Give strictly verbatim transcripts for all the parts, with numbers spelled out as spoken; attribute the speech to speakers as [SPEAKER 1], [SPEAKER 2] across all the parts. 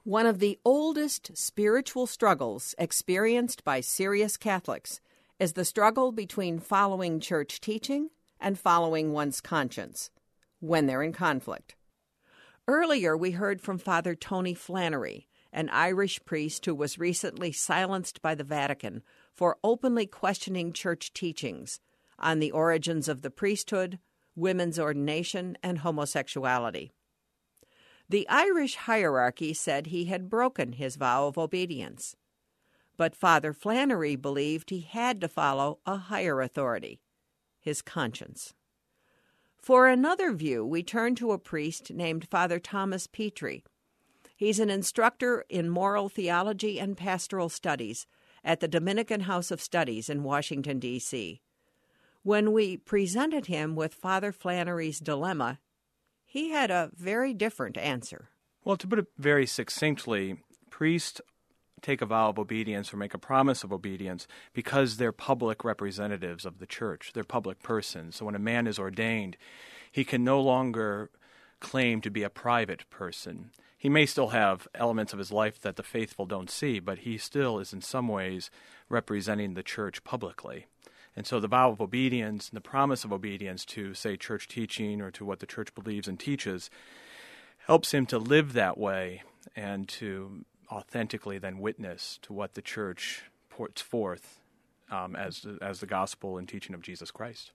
[SPEAKER 1] One of the oldest spiritual struggles experienced by serious Catholics is the struggle between following church teaching and following one's conscience when they're in conflict. Earlier, we heard from Father Tony Flannery, an Irish priest who was recently silenced by the Vatican for openly questioning church teachings on the origins of the priesthood, women's ordination, and homosexuality. The Irish hierarchy said he had broken his vow of obedience, but Father Flannery believed he had to follow a higher authority, his conscience. For another view, we turn to a priest named Father Thomas Petrie. He's an instructor in moral theology and pastoral studies at the Dominican House of Studies in Washington, D C When we presented him with Father Flannery's dilemma, he had a very different answer.
[SPEAKER 2] Well, to put it very succinctly, priests take a vow of obedience or make a promise of obedience because they're public representatives of the church. They're public persons. So when a man is ordained, he can no longer claim to be a private person. He may still have elements of his life that the faithful don't see, but he still is in some ways representing the church publicly. And so the vow of obedience and the promise of obedience to, say, church teaching or to what the church believes and teaches helps him to live that way and to authentically then witness to what the church puts forth um, as, as the gospel and teaching of Jesus Christ.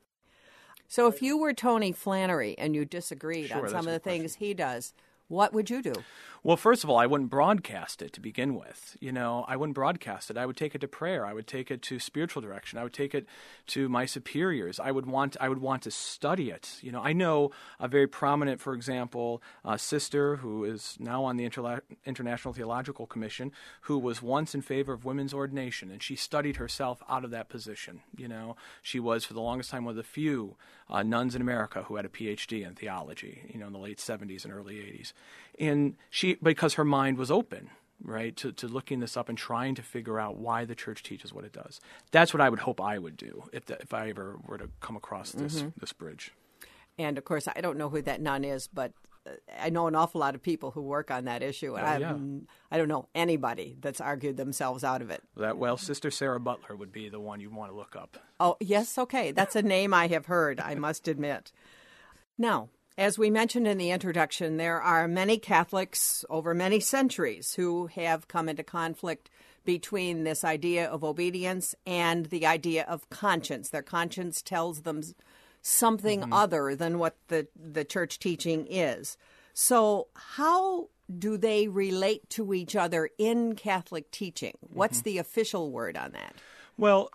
[SPEAKER 1] So if you were Tony Flannery and you disagreed
[SPEAKER 2] Sure,
[SPEAKER 1] on some of the things
[SPEAKER 2] question.
[SPEAKER 1] he does, what would you do?
[SPEAKER 2] Well, first of all, I wouldn't broadcast it to begin with. You know, I wouldn't broadcast it. I would take it to prayer. I would take it to spiritual direction. I would take it to my superiors. I would want I would want to study it. You know, I know a very prominent, for example, uh, sister who is now on the Interla- International Theological Commission, who was once in favor of women's ordination, and she studied herself out of that position. You know, she was for the longest time one of the few uh, nuns in America who had a P H D in theology. You know, in the late seventies and early eighties. And she, because her mind was open, right, to, to looking this up and trying to figure out why the church teaches what it does. That's what I would hope I would do if the, if I ever were to come across this mm-hmm. this bridge.
[SPEAKER 1] And, of course, I don't know who that nun is, but I know an awful lot of people who work on that issue. And
[SPEAKER 2] oh, yeah.
[SPEAKER 1] I, I don't know anybody that's argued themselves out of it.
[SPEAKER 2] That Well, Sister Sarah Butler would be the one you'd want to look up.
[SPEAKER 1] Oh, yes, okay. That's a name I have heard, I must admit. Now, as we mentioned in the introduction, there are many Catholics over many centuries who have come into conflict between this idea of obedience and the idea of conscience. Their conscience tells them something mm-hmm. other than what the, the church teaching is. So how do they relate to each other in Catholic teaching? What's mm-hmm. the official word on that?
[SPEAKER 2] Well,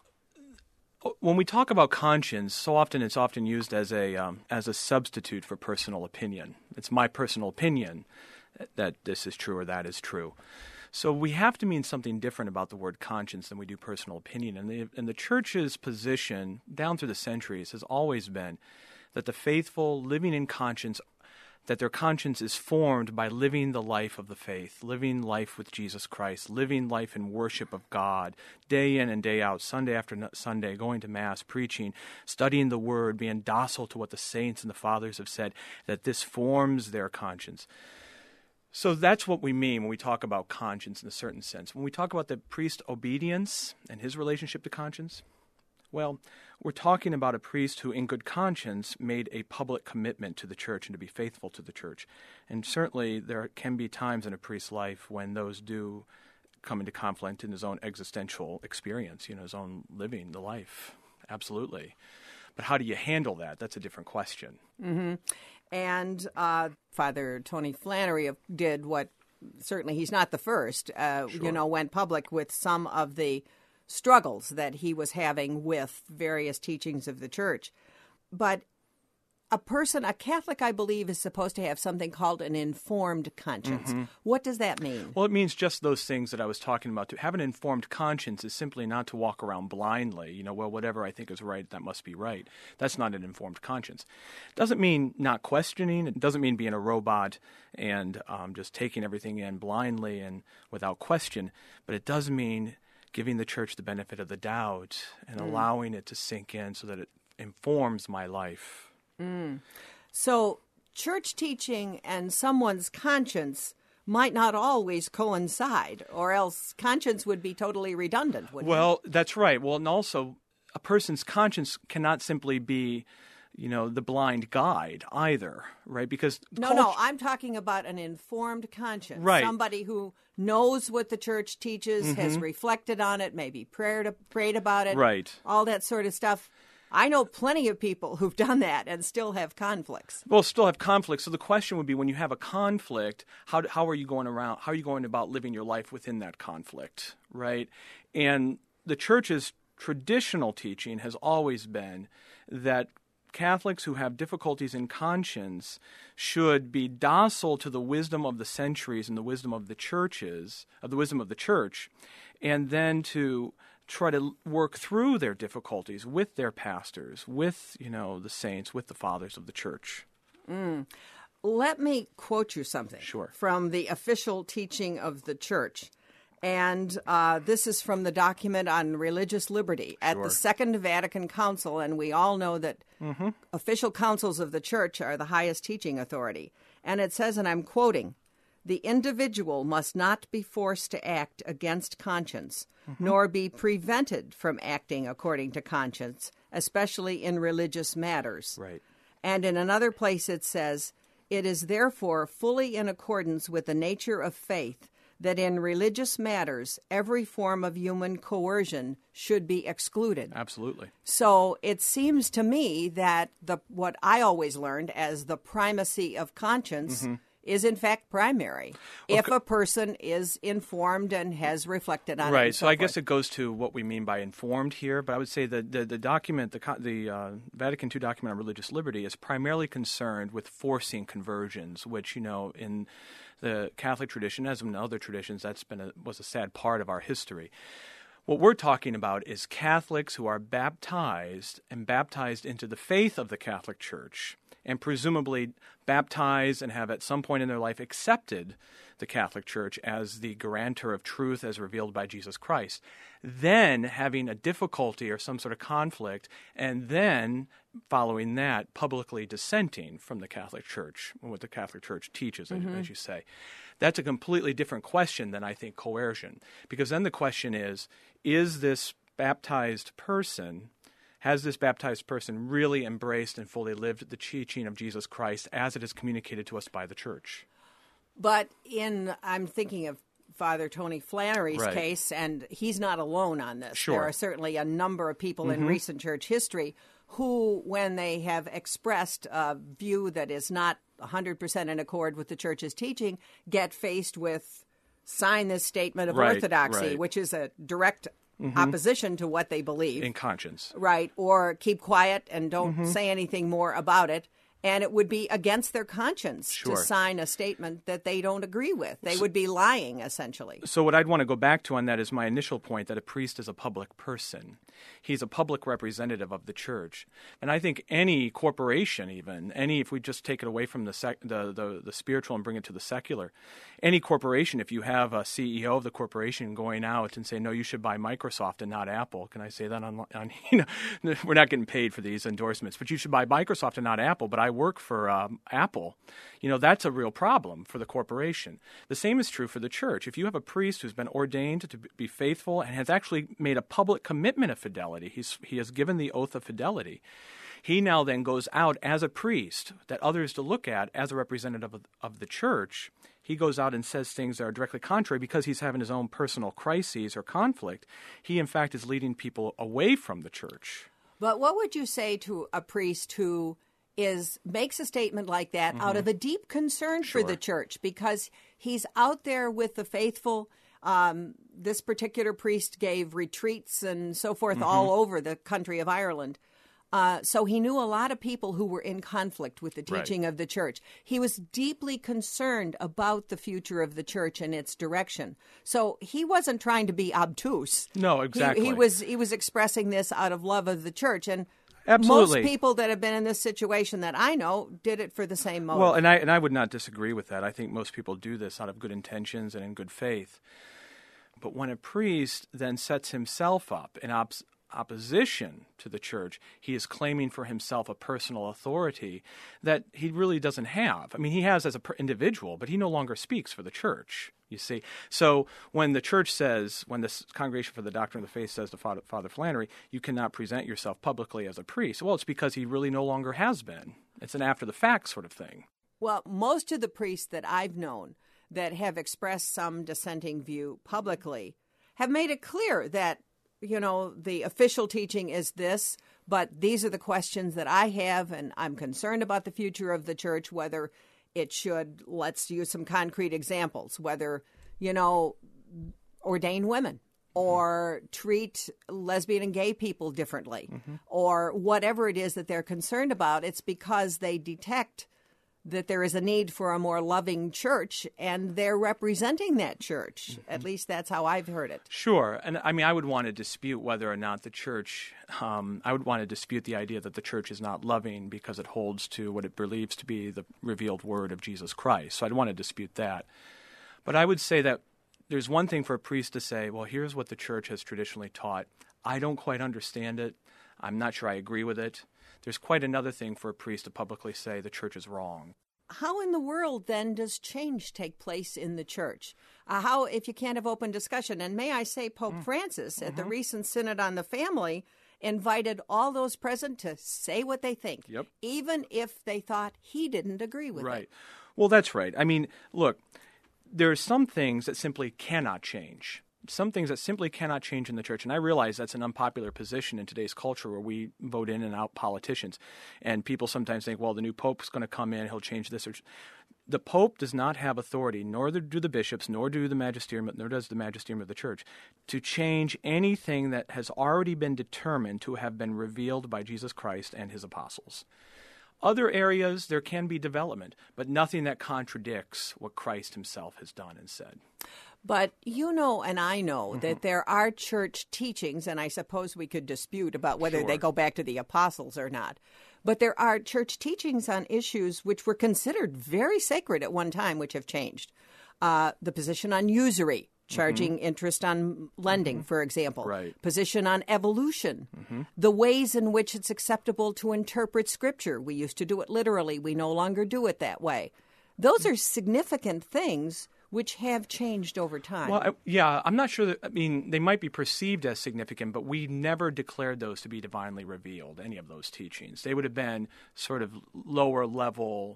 [SPEAKER 2] when we talk about conscience, so often it's often used as a um, as a substitute for personal opinion. It's my personal opinion that this is true or that is true. So we have to mean something different about the word conscience than we do personal opinion. And the, and the Church's position down through the centuries has always been that the faithful living in conscience, that their conscience is formed by living the life of the faith, living life with Jesus Christ, living life in worship of God, day in and day out, Sunday after Sunday, going to Mass, preaching, studying the Word, being docile to what the saints and the fathers have said, that this forms their conscience. So that's what we mean when we talk about conscience in a certain sense. When we talk about the priest obedience and his relationship to conscience, well, we're talking about a priest who, in good conscience, made a public commitment to the church and to be faithful to the church. And certainly there can be times in a priest's life when those do come into conflict in his own existential experience, you know, his own living the life. Absolutely. But how do you handle that? That's a different question.
[SPEAKER 1] Mm-hmm. And uh, Father Tony Flannery did what, certainly he's not the first, uh,
[SPEAKER 2] sure.
[SPEAKER 1] you know, went public with some of the struggles that he was having with various teachings of the church. But a person, a Catholic, I believe, is supposed to have something called an informed conscience. Mm-hmm. What does that mean?
[SPEAKER 2] Well, it means just those things that I was talking about. To have an informed conscience is simply not to walk around blindly. You know, well, whatever I think is right, that must be right. That's not an informed conscience. It doesn't mean not questioning. It doesn't mean being a robot and um, just taking everything in blindly and without question. But it does mean giving the church the benefit of the doubt and mm. allowing it to sink in so that it informs my life.
[SPEAKER 1] Mm. So church teaching and someone's conscience might not always coincide, or else conscience would be totally redundant, wouldn't
[SPEAKER 2] Well,
[SPEAKER 1] it?
[SPEAKER 2] that's right. Well, and also a person's conscience cannot simply be, you know, the blind guide either, right? Because
[SPEAKER 1] No,
[SPEAKER 2] culture-
[SPEAKER 1] no, I'm talking about an informed conscience.
[SPEAKER 2] Right.
[SPEAKER 1] Somebody who knows what the church teaches,
[SPEAKER 2] Mm-hmm.
[SPEAKER 1] has reflected on it, maybe prayed, prayed about it,
[SPEAKER 2] Right.
[SPEAKER 1] all that sort of stuff. I know plenty of people who've done that and still have conflicts.
[SPEAKER 2] Well, still have conflict. So the question would be, when you have a conflict, how how are you going around? How are you going about living your life within that conflict, right? And the church's traditional teaching has always been that Catholics who have difficulties in conscience should be docile to the wisdom of the centuries and the wisdom of the churches, of the wisdom of the church, and then to try to work through their difficulties with their pastors, with, you know, the saints, with the fathers of the church.
[SPEAKER 1] Mm. Let me quote you something
[SPEAKER 2] Sure.
[SPEAKER 1] from the official teaching of the church. And uh, this is from the document on religious liberty at
[SPEAKER 2] Sure.
[SPEAKER 1] the Second Vatican Council, and we all know that
[SPEAKER 2] Mm-hmm.
[SPEAKER 1] official councils of the church are the highest teaching authority. And it says, and I'm quoting, "The individual must not be forced to act against conscience,
[SPEAKER 2] Mm-hmm.
[SPEAKER 1] nor be prevented from acting according to conscience, especially in religious matters."
[SPEAKER 2] Right.
[SPEAKER 1] And in another place it says, "It is therefore fully in accordance with the nature of faith that in religious matters every form of human coercion should be excluded."
[SPEAKER 2] Absolutely.
[SPEAKER 1] So it seems to me that the what I always learned as the primacy of conscience
[SPEAKER 2] Mm-hmm.
[SPEAKER 1] is in fact primary if a person is informed and has reflected on it.
[SPEAKER 2] Right.
[SPEAKER 1] and
[SPEAKER 2] So,
[SPEAKER 1] so
[SPEAKER 2] I guess
[SPEAKER 1] forth.
[SPEAKER 2] it goes to what we mean by informed here, but I would say that the, the document, the, co- the uh, Vatican two document on religious liberty is primarily concerned with forcing conversions, which, you know, in the Catholic tradition, as in other traditions, that's been a, was a sad part of our history. What we're talking about is Catholics who are baptized and baptized into the faith of the Catholic Church, and presumably baptized and have at some point in their life accepted the Catholic Church as the guarantor of truth as revealed by Jesus Christ, then having a difficulty or some sort of conflict, and then following that publicly dissenting from the Catholic Church, what the Catholic Church teaches, as, as you say. That's a completely different question than, I think, coercion, because then the question is, is this baptized person Has this baptized person really embraced and fully lived the teaching of Jesus Christ as it is communicated to us by the Church?
[SPEAKER 1] But in, I'm thinking of Father Tony Flannery's
[SPEAKER 2] Right.
[SPEAKER 1] case, and he's not alone on this.
[SPEAKER 2] Sure.
[SPEAKER 1] There are certainly a number of people
[SPEAKER 2] Mm-hmm.
[SPEAKER 1] in recent church history who, when they have expressed a view that is not one hundred percent in accord with the Church's teaching, get faced with sign this statement of
[SPEAKER 2] Right,
[SPEAKER 1] orthodoxy,
[SPEAKER 2] right.
[SPEAKER 1] which is a direct opposition to what they believe.
[SPEAKER 2] In conscience.
[SPEAKER 1] Right, or keep quiet and don't
[SPEAKER 2] Mm-hmm.
[SPEAKER 1] say anything more about it. And it would be against their conscience
[SPEAKER 2] Sure.
[SPEAKER 1] to sign a statement that they don't agree with. They would be lying, essentially.
[SPEAKER 2] So what I'd want to go back to on that is my initial point that a priest is a public person. He's a public representative of the church. And I think any corporation even, any if we just take it away from the, sec, the, the, the spiritual and bring it to the secular, any corporation, if you have a C E O of the corporation going out and say, no, you should buy Microsoft and not Apple. Can I say that on, on you know, we're not getting paid for these endorsements, but you should buy Microsoft and not Apple, but I work for um, Apple. You know, that's a real problem for the corporation. The same is true for the church. If you have a priest who's been ordained to be faithful and has actually made a public commitment of fidelity, he's, he has given the oath of fidelity, he now then goes out as a priest that others to look at as a representative of, of the church. He goes out and says things that are directly contrary because he's having his own personal crises or conflict. He, in fact, is leading people away from the church.
[SPEAKER 1] But what would you say to a priest who is makes a statement like that out of a deep concern for
[SPEAKER 2] Sure.
[SPEAKER 1] the church because he's out there with the faithful? Um, this particular priest gave retreats and so forth all over the country of Ireland. Uh, so he knew a lot of people who were in conflict with the
[SPEAKER 2] Right.
[SPEAKER 1] teaching of the church. He was deeply concerned about the future of the church and its direction. So he wasn't trying to be obtuse.
[SPEAKER 2] No,
[SPEAKER 1] He-
[SPEAKER 2] exactly.
[SPEAKER 1] He, was he was expressing this out of love of the church. And
[SPEAKER 2] Absolutely.
[SPEAKER 1] most people that have been in this situation that I know did it for the same motive.
[SPEAKER 2] Well, and I and I would not disagree with that. I think most people do this out of good intentions and in good faith. But when a priest then sets himself up in op- opposition to the church, he is claiming for himself a personal authority that he really doesn't have. I mean, he has as an individual, but he no longer speaks for the church, you see. So when the church says, when the Congregation for the Doctrine of the Faith says to Father, Father Flannery, you cannot present yourself publicly as a priest, well, it's because he really no longer has been. It's an after-the-fact sort of thing.
[SPEAKER 1] Well, most of the priests that I've known that have expressed some dissenting view publicly have made it clear that, you know, the official teaching is this, but these are the questions that I have, and I'm concerned about the future of the church, whether it should, let's use some concrete examples, whether, you know, ordain women or treat lesbian and gay people differently, mm-hmm. or whatever it is that they're concerned about. It's because they detect that there is a need for a more loving church, and they're representing that church. Mm-hmm. At least that's how I've heard it.
[SPEAKER 2] Sure. And I mean, I would want to dispute whether or not the church, um, I would want to dispute the idea that the church is not loving because it holds to what it believes to be the revealed word of Jesus Christ. So I'd want to dispute that. But I would say that there's one thing for a priest to say, well, here's what the church has traditionally taught. I don't quite understand it. I'm not sure I agree with it. There's quite another thing for a priest to publicly say the church is wrong.
[SPEAKER 1] How in the world, then, does change take place in the church? Uh, how, if you can't have open discussion? And may I say, Pope mm. Francis, at mm-hmm. the recent Synod on the Family, invited all those present to say what they think,
[SPEAKER 2] yep.
[SPEAKER 1] even if they thought he didn't agree with
[SPEAKER 2] right.
[SPEAKER 1] it.
[SPEAKER 2] Well, that's right. I mean, look, there are some things that simply cannot change. Some things that simply cannot change in the church. And I realize that's an unpopular position in today's culture where we vote in and out politicians. And people sometimes think, well, the new pope's going to come in, he'll change this. The pope does not have authority, nor do the bishops, nor do the magisterium, nor does the magisterium of the church, to change anything that has already been determined to have been revealed by Jesus Christ and his apostles. Other areas, there can be development, but nothing that contradicts what Christ himself has done and said.
[SPEAKER 1] But you know and I know
[SPEAKER 2] mm-hmm.
[SPEAKER 1] that there are church teachings, and I suppose we could dispute about whether
[SPEAKER 2] sure.
[SPEAKER 1] they go back to the apostles or not. But there are church teachings on issues which were considered very sacred at one time, which have changed. Uh, the position on usury, charging mm-hmm. interest on lending, mm-hmm. for example.
[SPEAKER 2] Right.
[SPEAKER 1] Position on evolution. Mm-hmm. The ways in which it's acceptable to interpret Scripture. We used to do it literally. We no longer do it that way. Those are significant things which have changed over time.
[SPEAKER 2] Well, I, yeah, I'm not sure that, I mean, they might be perceived as significant, but we never declared those to be divinely revealed, any of those teachings. They would have been sort of lower level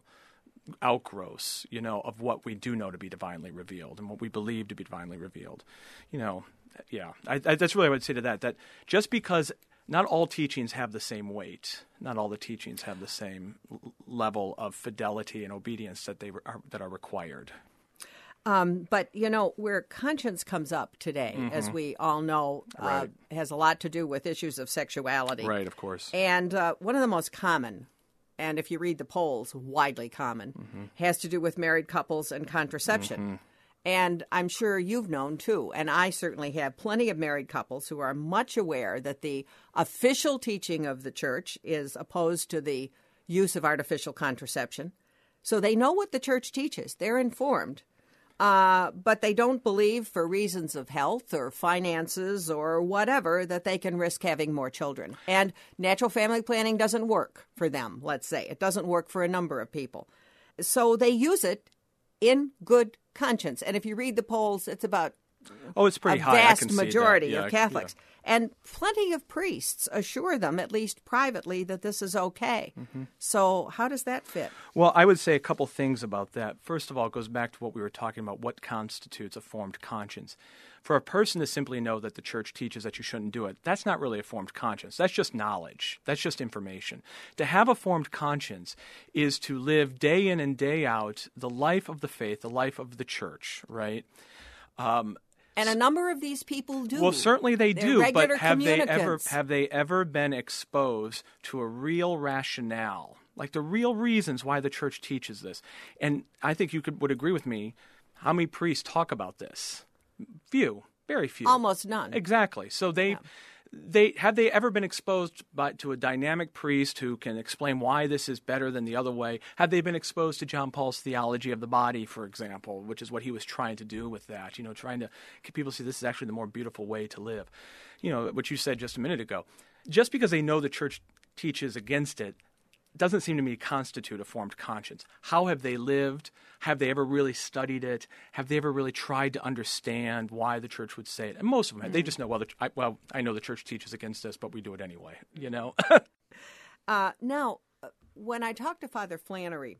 [SPEAKER 2] outgrowths, you know, of what we do know to be divinely revealed and what we believe to be divinely revealed. You know, yeah, I, I, that's really what I would say to that, that just because not all teachings have the same weight, not all the teachings have the same l- level of fidelity and obedience that they re- are, that are required.
[SPEAKER 1] Um, but, you know, where conscience comes up today, mm-hmm. as we all know,
[SPEAKER 2] right.
[SPEAKER 1] uh, has a lot to do with issues of sexuality.
[SPEAKER 2] Right, of course.
[SPEAKER 1] And uh, one of the most common, and if you read the polls, widely common, mm-hmm. has to do with married couples and contraception. Mm-hmm. And I'm sure you've known, too, and I certainly have plenty of married couples who are much aware that the official teaching of the church is opposed to the use of artificial contraception. So they know what the church teaches. They're informed. Uh, but they don't believe, for reasons of health or finances or whatever, that they can risk having more children. And natural family planning doesn't work for them, let's say. It doesn't work for a number of people. So they use it in good conscience. And if you read the polls, it's about
[SPEAKER 2] oh, it's pretty
[SPEAKER 1] a
[SPEAKER 2] high.
[SPEAKER 1] vast
[SPEAKER 2] I can
[SPEAKER 1] majority
[SPEAKER 2] see that. Yeah,
[SPEAKER 1] of Catholics.
[SPEAKER 2] Yeah.
[SPEAKER 1] And plenty of priests assure them, at least privately, that this is okay. Mm-hmm. So how does that fit?
[SPEAKER 2] Well, I would say a couple things about that. First of all, it goes back to what we were talking about, what constitutes a formed conscience. For a person to simply know that the church teaches that you shouldn't do it, that's not really a formed conscience. That's just knowledge. That's just information. To have a formed conscience is to live day in and day out the life of the faith, the life of the church, right? Um
[SPEAKER 1] And a number of these people do.
[SPEAKER 2] Well, certainly they
[SPEAKER 1] They're
[SPEAKER 2] do, but
[SPEAKER 1] regular
[SPEAKER 2] have they ever
[SPEAKER 1] communicants.
[SPEAKER 2] have they ever been exposed to a real rationale, like the real reasons why the church teaches this? And I think you could would agree with me. How many priests talk about this? Few, very few.
[SPEAKER 1] Almost none.
[SPEAKER 2] Exactly. So they,
[SPEAKER 1] Yeah.
[SPEAKER 2] They have they ever been exposed by, to a dynamic priest who can explain why this is better than the other way? Have they been exposed to John Paul's theology of the body, for example, which is what he was trying to do with that, you know, trying to get people to see this is actually the more beautiful way to live, you know, what you said just a minute ago. Just because they know the church teaches against it doesn't seem to me to constitute a formed conscience. How have they lived? Have they ever really studied it? Have they ever really tried to understand why the church would say it? And most of them, mm-hmm. they just know, well, the, I, well, I know the church teaches against this, but we do it anyway, you know?
[SPEAKER 1] uh, now, when I talked to Father Flannery,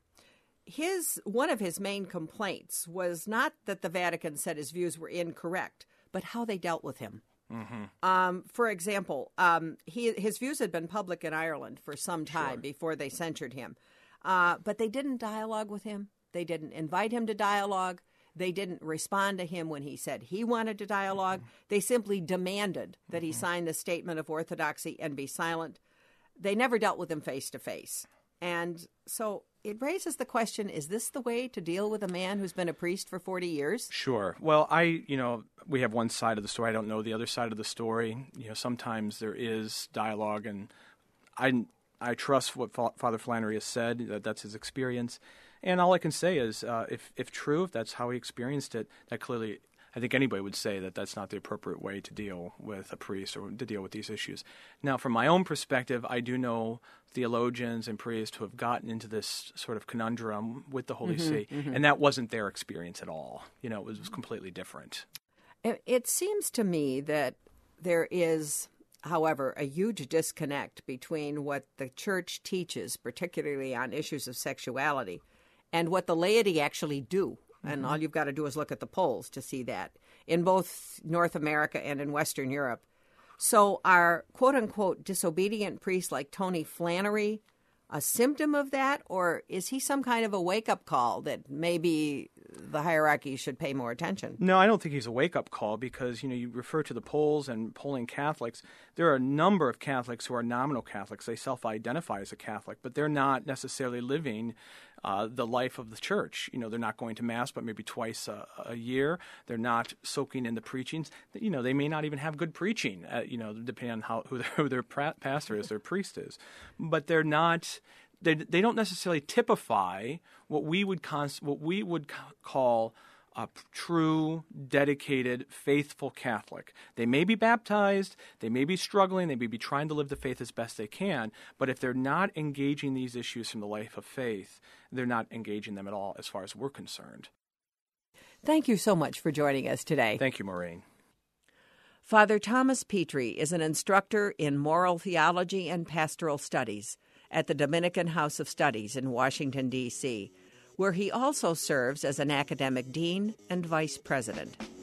[SPEAKER 1] his one of his main complaints was not that the Vatican said his views were incorrect, but how they dealt with him. Mm-hmm. Um, for example, um, he, his views had been public in Ireland for some time sure. before they censured him. Uh, but they didn't dialogue with him. They didn't invite him to dialogue. They didn't respond to him when he said he wanted to dialogue. Mm-hmm. They simply demanded that mm-hmm. he sign the Statement of Orthodoxy and be silent. They never dealt with him face to face. And so it raises the question, is this the way to deal with a man who's been a priest for forty years?
[SPEAKER 2] Sure. Well, I, you know, we have one side of the story. I don't know the other side of the story. You know, sometimes there is dialogue, and I, I trust what Fa- Father Flannery has said, that that's his experience. And all I can say is, uh, if, if true, if that's how he experienced it, that clearly, I think anybody would say that that's not the appropriate way to deal with a priest or to deal with these issues. Now, from my own perspective, I do know theologians and priests who have gotten into this sort of conundrum with the Holy mm-hmm, See, mm-hmm. and that wasn't their experience at all. You know, it was, was completely different.
[SPEAKER 1] It, it seems to me that there is, however, a huge disconnect between what the church teaches, particularly on issues of sexuality, and what the laity actually do. And all you've got to do is look at the polls to see that in both North America and in Western Europe. So are quote-unquote disobedient priests like Tony Flannery a symptom of that, or is he some kind of a wake-up call that maybe the hierarchy should pay more attention?
[SPEAKER 2] No, I don't think he's a wake-up call because, you know, you refer to the polls and polling Catholics. There are a number of Catholics who are nominal Catholics. They self-identify as a Catholic, but they're not necessarily living uh, the life of the church. You know, they're not going to Mass but maybe twice a, a year. They're not soaking in the preachings. You know, they may not even have good preaching, uh, you know, depending on how, who, their, who their pastor is, their priest is. But they're not... They they don't necessarily typify what we would cons- what we would ca- call a true, dedicated, faithful Catholic. They may be baptized, they may be struggling, they may be trying to live the faith as best they can, but if they're not engaging these issues from the life of faith, they're not engaging them at all as far as we're concerned.
[SPEAKER 1] Thank you so much for joining us today.
[SPEAKER 2] Thank you, Maureen.
[SPEAKER 1] Father Thomas Petrie is an instructor in moral theology and pastoral studies at the Dominican House of Studies in Washington, D C, where he also serves as an academic dean and vice president.